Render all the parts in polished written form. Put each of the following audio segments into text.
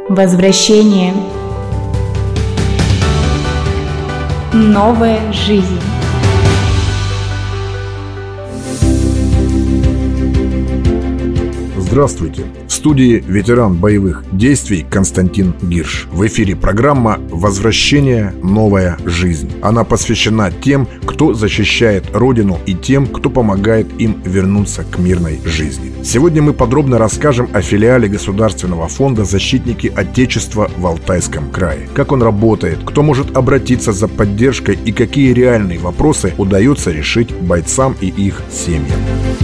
Возвращение. Новая жизнь. Здравствуйте! В студии ветеран боевых действий Константин Гирш. В эфире программа «Возвращение. Новая жизнь». Она посвящена тем, кто защищает Родину, и тем, кто помогает им вернуться к мирной жизни. Сегодня мы подробно расскажем о филиале Государственного фонда «Защитники Отечества» в Алтайском крае. Как он работает, кто может обратиться за поддержкой и какие реальные вопросы удается решить бойцам и их семьям.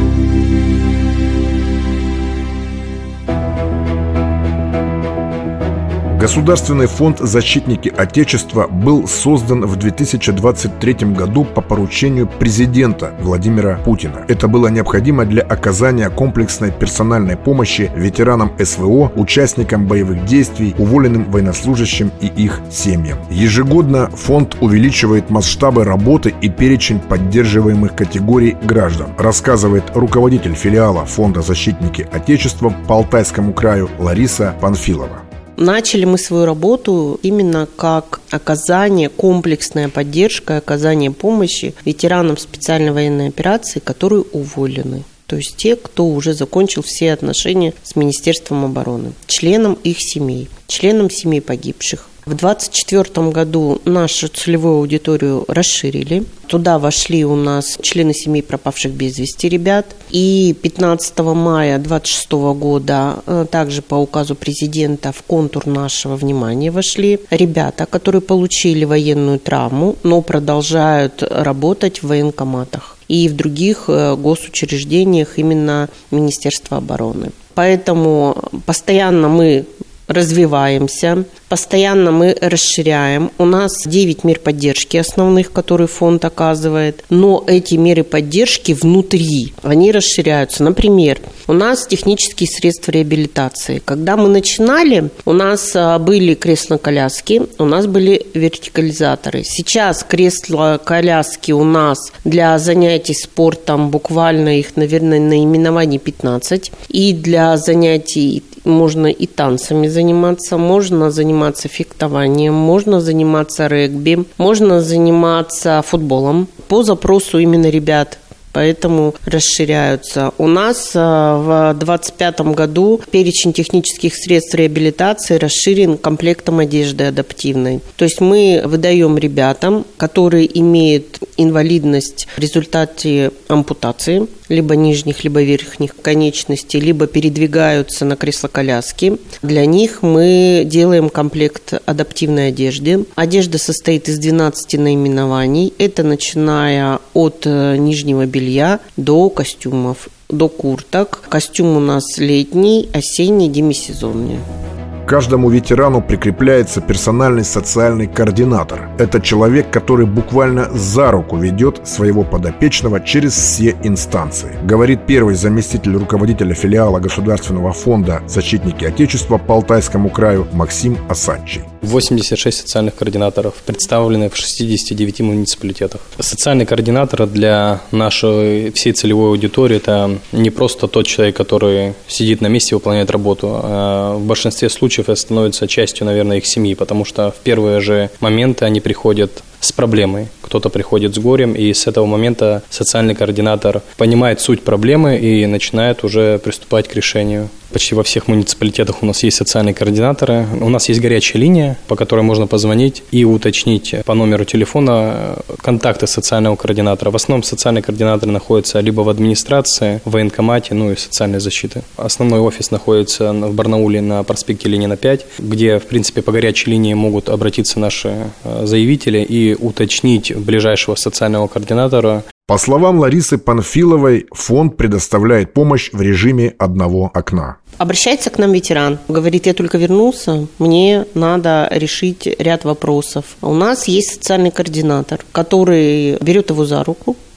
Государственный фонд «Защитники Отечества» был создан в 2023 году по поручению президента Владимира Путина. Это было необходимо для оказания комплексной персональной помощи ветеранам СВО, участникам боевых действий, уволенным военнослужащим и их семьям. Ежегодно фонд увеличивает масштабы работы и перечень поддерживаемых категорий граждан, рассказывает руководитель филиала фонда «Защитники Отечества» по Алтайскому краю Лариса Панфилова. Начали мы свою работу именно как оказание, комплексная поддержка, оказание помощи ветеранам специальной военной операции, которые уволены. То есть те, кто уже закончил все отношения с Министерством обороны, членам их семей, членам семей погибших. В 2024 году нашу целевую аудиторию расширили. Туда вошли у нас члены семей пропавших без вести ребят. И 15 мая 2026 года также по указу президента в контур нашего внимания вошли ребята, которые получили военную травму, но продолжают работать в военкоматах и в других госучреждениях именно Министерства обороны. Поэтому постоянно мы развиваемся, постоянно мы расширяем. У нас 9 мер поддержки основных, которые фонд оказывает, но эти меры поддержки внутри, они расширяются. Например, у нас технические средства реабилитации. Когда мы начинали, у нас были кресла-коляски, у нас были вертикализаторы. Сейчас кресла-коляски у нас для занятий спортом, буквально их, наверное, наименований 15. И для занятий можно и танцами заниматься, можно заниматься фехтованием, можно заниматься регби, можно заниматься футболом по запросу именно ребят. Поэтому расширяются. У нас в 2025 году перечень технических средств реабилитации расширен комплектом одежды адаптивной. То есть мы выдаем ребятам, которые имеют инвалидность в результате ампутации, либо нижних, либо верхних конечностей, либо передвигаются на кресло-коляске. Для них мы делаем комплект адаптивной одежды. Одежда состоит из 12 наименований. Это начиная от нижнего белья до костюмов, до курток. Костюм у нас летний, осенний, демисезонный. Каждому ветерану прикрепляется персональный социальный координатор. Это человек, который буквально за руку ведет своего подопечного через все инстанции, говорит первый заместитель руководителя филиала Государственного фонда «Защитники Отечества» по Алтайскому краю Максим Осадчий. 86 социальных координаторов представлены в 69 муниципалитетах. Социальный координатор для нашей всей целевой аудитории – это не просто тот человек, который сидит на месте и выполняет работу, а в большинстве случаев это становится частью, наверное, их семьи, потому что в первые же моменты они приходят с проблемой. Кто-то приходит с горем, и с этого момента социальный координатор понимает суть проблемы и начинает уже приступать к решению. Почти во всех муниципалитетах у нас есть социальные координаторы. У нас есть горячая линия, по которой можно позвонить и уточнить по номеру телефона контакты социального координатора. В основном социальный координатор находится либо в администрации, в военкомате, и социальной защиты. Основной офис находится в Барнауле на проспекте Ленина 5, где, в принципе, по горячей линии могут обратиться наши заявители и уточнить ближайшего социального координатора. По словам Ларисы Панфиловой, фонд предоставляет помощь в режиме одного окна. Обращается к нам ветеран, говорит: я только вернулся, мне надо решить ряд вопросов. У нас есть социальный координатор, который берет его за руку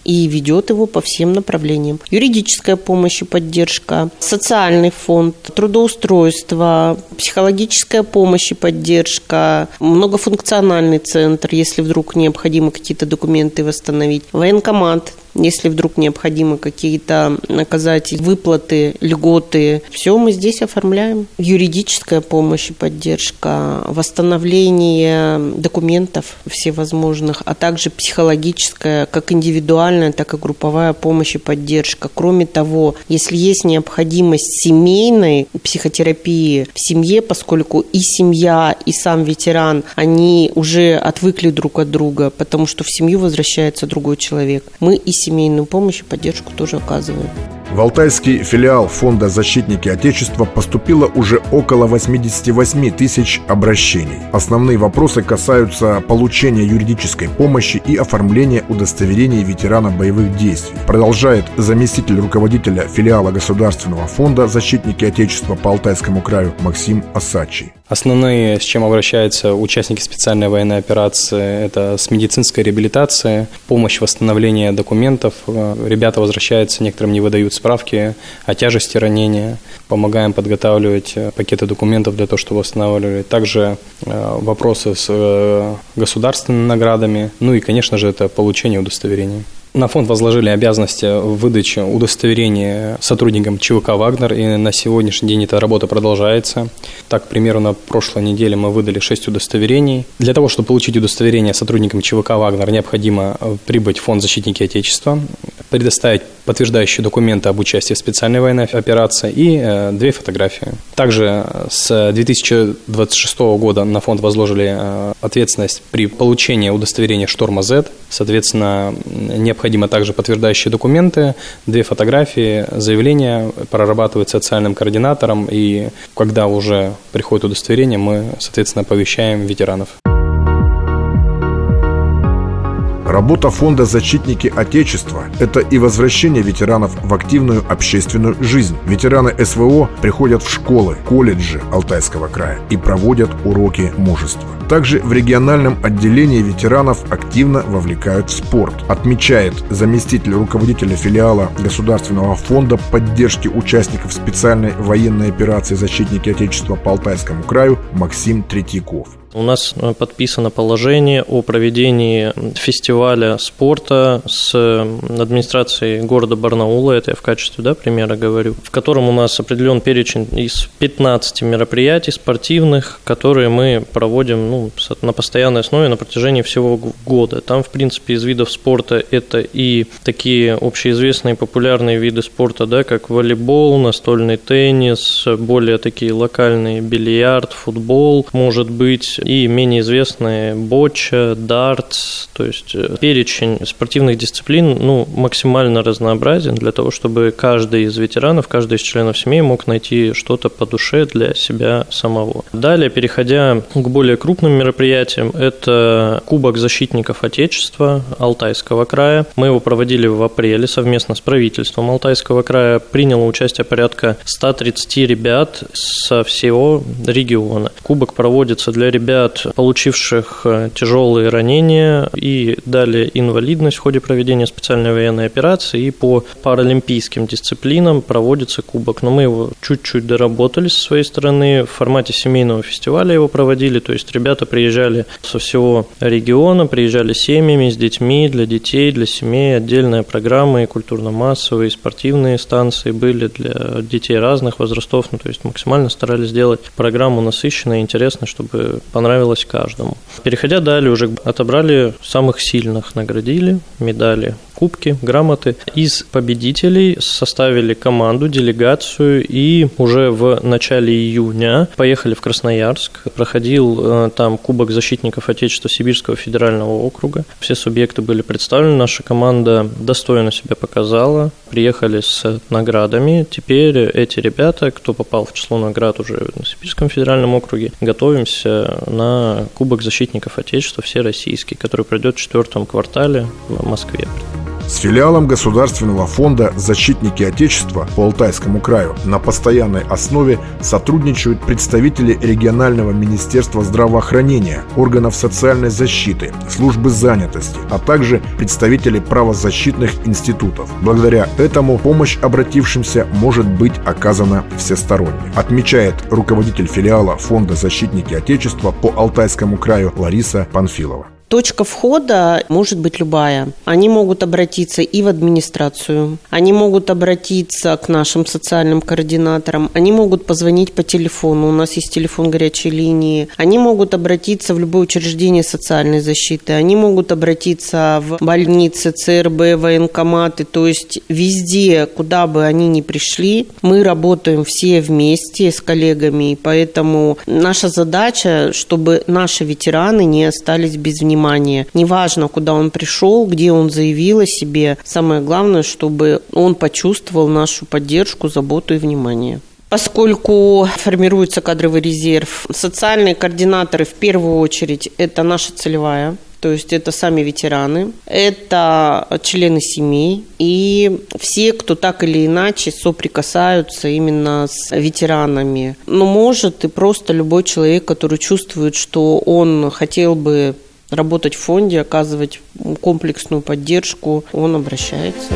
и ведет его по всем направлениям. Юридическая помощь и поддержка, социальный фонд, трудоустройство, психологическая помощь и поддержка, многофункциональный центр, если вдруг необходимо какие-то документы восстановить, военкомат, если вдруг необходимо какие-то оказать выплаты, льготы. Все мы здесь оформляем. Юридическая помощь и поддержка, восстановление документов всевозможных, а также психологическая, как индивидуальная, так и групповая помощь и поддержка. Кроме того, если есть необходимость семейной психотерапии в семье, поскольку и семья, и сам ветеран, они уже отвыкли друг от друга, потому что в семью возвращается другой человек. Мы и семейную помощь и поддержку тоже оказываем. В алтайский филиал фонда «Защитники Отечества» поступило уже около 88 тысяч обращений. Основные вопросы касаются получения юридической помощи и оформления удостоверений ветерана боевых действий. Продолжает заместитель руководителя филиала Государственного фонда «Защитники Отечества» по Алтайскому краю Максим Осадчий. Основные, с чем обращаются участники специальной военной операции, это с медицинской реабилитацией, помощь в восстановлении документов. Ребята возвращаются, некоторым не выдают справки о тяжести ранения. Помогаем подготавливать пакеты документов для того, чтобы восстанавливали. Также вопросы с государственными наградами. Ну и, конечно же, это получение удостоверений. На фонд возложили обязанности выдачи удостоверения сотрудникам ЧВК «Вагнер», и на сегодняшний день эта работа продолжается. Так, к примеру, на прошлой неделе мы выдали 6 удостоверений. Для того, чтобы получить удостоверение сотрудникам ЧВК «Вагнер», необходимо прибыть в фонд «Защитники Отечества», предоставить подтверждающие документы об участии в специальной военной операции и 2 фотографии. Также с 2026 года на фонд возложили ответственность при получении удостоверения «Шторма-Z». Соответственно, необходимо также подтверждающие документы, 2 фотографии, заявление прорабатывать социальным координатором, и когда уже приходит удостоверение, мы, соответственно, оповещаем ветеранов. Работа фонда «Защитники Отечества» – это и возвращение ветеранов в активную общественную жизнь. Ветераны СВО приходят в школы, колледжи Алтайского края и проводят уроки мужества. Также в региональном отделении ветеранов активно вовлекают в спорт, отмечает заместитель руководителя филиала Государственного фонда поддержки участников специальной военной операции «Защитники Отечества» по Алтайскому краю Максим Третьяков. У нас подписано положение о проведении фестиваля спорта с администрацией города Барнаула, это я в качестве примера говорю, в котором у нас определен перечень из 15 мероприятий спортивных, которые мы проводим на постоянной основе на протяжении всего года. Там, в принципе, из видов спорта это и такие общеизвестные популярные виды спорта, как волейбол, настольный теннис, более такие локальные бильярд, футбол, может быть, и менее известные боча, дартс, то есть перечень спортивных дисциплин максимально разнообразен для того, чтобы каждый из ветеранов, каждый из членов семьи мог найти что-то по душе для себя самого. Далее, переходя к более крупным мероприятиям, это Кубок защитников Отечества Алтайского края. Мы его проводили в апреле совместно с правительством Алтайского края. Приняло участие порядка 130 ребят со всего региона. Кубок проводится для ребят, получивших тяжелые ранения и далее инвалидность в ходе проведения специальной военной операции, и по паралимпийским дисциплинам проводится кубок. Но мы его чуть-чуть доработали со своей стороны, в формате семейного фестиваля его проводили, то есть ребята приезжали со всего региона, приезжали семьями, с детьми, для детей, для семей, отдельная программа, и культурно-массовые, и спортивные станции были для детей разных возрастов, то есть максимально старались сделать программу насыщенной и интересной, чтобы понравилось каждому. Переходя далее, уже отобрали самых сильных, наградили, медали, кубки, грамоты. Из победителей составили команду, делегацию, и уже в начале июня поехали в Красноярск. Проходил там Кубок защитников Отечества Сибирского федерального округа. Все субъекты были представлены, наша команда достойно себя показала. Приехали с наградами. Теперь эти ребята, кто попал в число наград уже на Сибирском федеральном округе, готовимся на Кубок защитников Отечества всероссийский, который пройдет в 4 квартале в Москве. С филиалом Государственного фонда «Защитники Отечества» по Алтайскому краю на постоянной основе сотрудничают представители регионального министерства здравоохранения, органов социальной защиты, службы занятости, а также представители правозащитных институтов. Благодаря этому помощь обратившимся может быть оказана всесторонне, отмечает руководитель филиала фонда «Защитники Отечества» по Алтайскому краю Лариса Панфилова. Точка входа может быть любая. Они могут обратиться и в администрацию, они могут обратиться к нашим социальным координаторам, они могут позвонить по телефону, у нас есть телефон горячей линии, они могут обратиться в любое учреждение социальной защиты, они могут обратиться в больницы, ЦРБ, военкоматы, то есть везде, куда бы они ни пришли, мы работаем все вместе с коллегами, и поэтому наша задача, чтобы наши ветераны не остались без внимания. Неважно, куда он пришел, где он заявил о себе. Самое главное, чтобы он почувствовал нашу поддержку, заботу и внимание. Поскольку формируется кадровый резерв, социальные координаторы в первую очередь это наша целевая. То есть это сами ветераны, это члены семей и все, кто так или иначе соприкасаются именно с ветеранами. Но может и просто любой человек, который чувствует, что он хотел бы работать в фонде, оказывать комплексную поддержку, он обращается.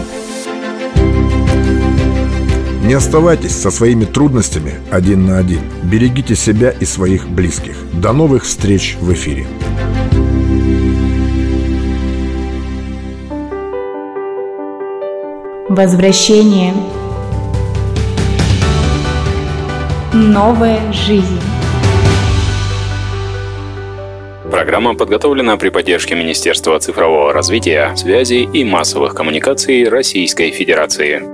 Не оставайтесь со своими трудностями один на один. Берегите себя и своих близких. До новых встреч в эфире. Возвращение. Новая жизнь. Программа подготовлена при поддержке Министерства цифрового развития, связи и массовых коммуникаций Российской Федерации.